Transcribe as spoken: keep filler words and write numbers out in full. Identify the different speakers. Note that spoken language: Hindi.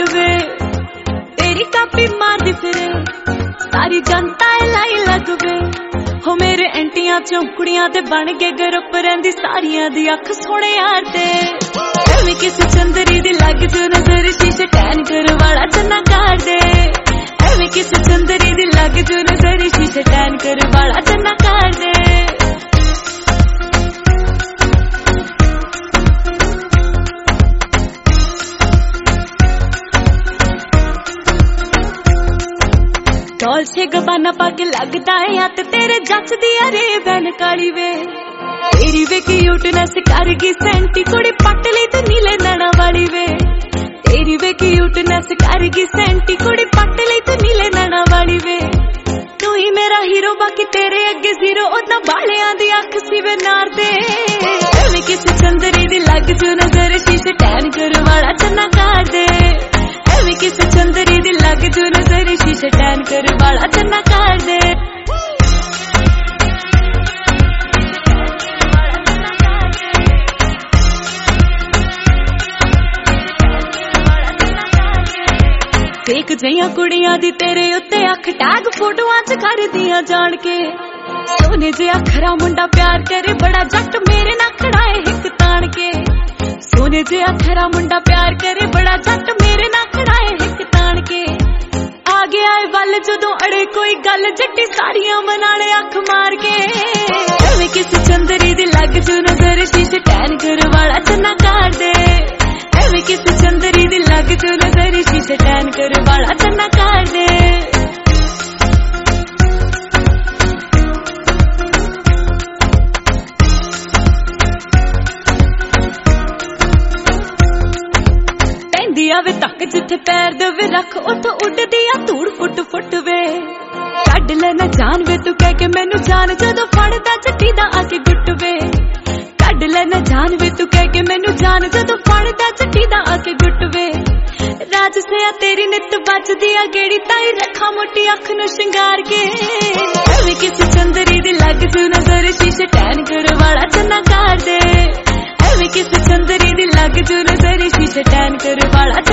Speaker 1: वे तेरी कापी मार दी फिरे सारी जनता लाई लगवे हो मेरे एंटियां चौकड़ियां ते बन के ग्रुप रहिंदी सारियां दी अख सोने यार ते एवें किसी चंदरी दी लग जो नजर शीशे टैन कर वाला चन्ना कर दे एवें किसी चंदरी दी लग जो नजर शीशे टैन कर वाला चन्ना कर दे डॉल्चे गबाना पाके लगदा है हथ तेरे जचदी अरे बैन काली वे तेरी वे क्यूटनेस कर गई सेंटी कुड़ी पट ली ते नीले नैना वाली वे तेरी वे क्यूटनेस कर गई सेंटी कुड़ी पट ली ते नीले नैना वाली वे तू ही मेरा हीरो बाकी तेरे अगे जीरो ओदा बालियां दी अख सी वे नार दे एवें किसी चंदरी दी लग जो नजर शीशे टैन कर वाला चन्ना कर दे एवें किसी चंदरी दी लग जो नजर शीशे टैन कर वाला चन्ना कर दे फेक जइयां कुड़ियां दी तेरे उत्ते अख टैग फोटोआं च कर दियां जान के सोने जे अखरा मुंडा प्यार करे बड़ा जट मेरे ना खड़ाए हिक तान के सोने जे अखरा मुंडा प्यार करे बड़ा जट मेरे ना खड़ाए हिक तान के आ गया है वल जदों अड़े कोई गल जट्टी सारियां मनाले अख मार के एवें किसी चंदरी दी लग जो नजर शीशे टैन कर वाला चन्ना कर दे एवें किसी चंदरी दी लग जो नजर शीशे टैन कर वाला चन्ना कर दे पैंदिया वे तक जिथे पैर दे रख उतो उड़दी आ धूड़ फुट फुट वे कड लेना जान वे तू कह के मैनू जान जदों फड़दा चट्टी दा आके गुट वे कड लेना जान वे तू कह के मैनू जान जदों फड़दा चट्टी दा आके गुट वे राज से तेरी नित बजदी आ गेड़ी ताई रखा मोटी अख नू शिंगार के एवें किसी चंदरी दी लग जो नजर शीशे टैन कर वाला चन्ना कर दे एवें किसी चंदरी दी लग जो नजर शीशे टैन कर वाला